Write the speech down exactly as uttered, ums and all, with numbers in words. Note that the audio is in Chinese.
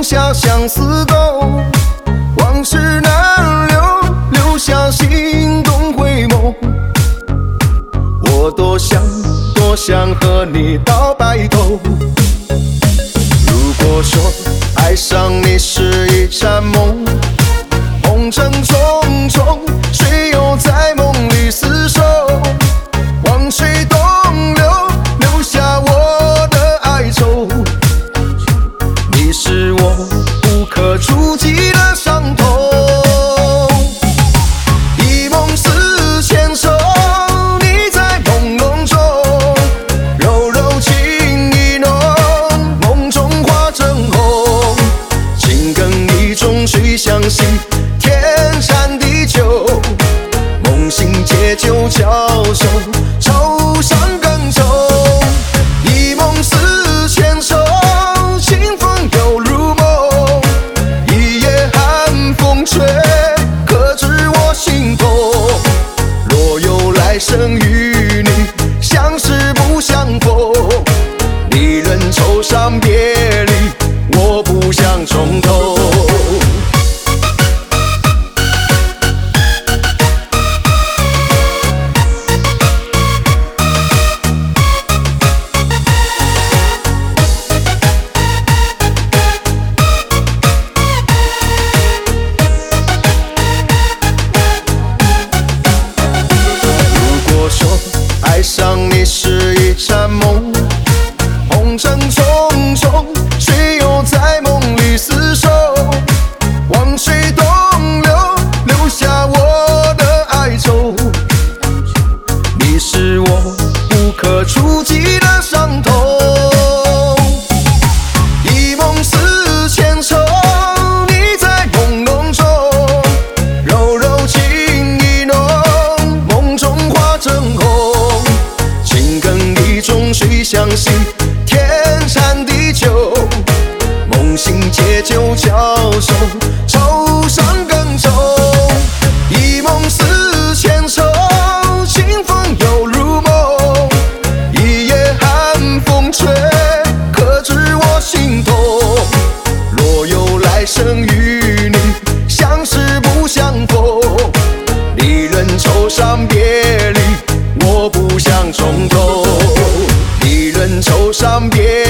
下相思垢，往事难留，留下心动回眸。我多想多想和你到白头。如果说爱上你是一场梦，红尘重重，谁又在梦里厮守？往水东流，留下我的哀愁。你是我不可触及的伤痛，一梦似牵手，你在朦胧中，柔柔情意浓，梦中化成红。情根一种，谁相信天长地久？梦醒借酒浇愁，愁伤更重。一梦似牵手，清风又如梦。一夜寒风吹，可知我心痛？若有来生与你相识不相逢，离人愁伤别离，我不想从头。爱上你是一场梦，红尘重重，谁又在梦里厮守？往水东流，留下我的哀愁。你是我不可触及的伤痛，一梦似牵手，你在朦胧中，柔柔情意浓，梦中化成红。情根一种，谁相信天长地久？梦醒借酒浇愁，愁伤更重。一梦似牵手，清风又如梦。一夜寒风吹，可知我心痛？若有来生与你相识不相逢，离人愁伤别离，我不想从头。离人愁伤别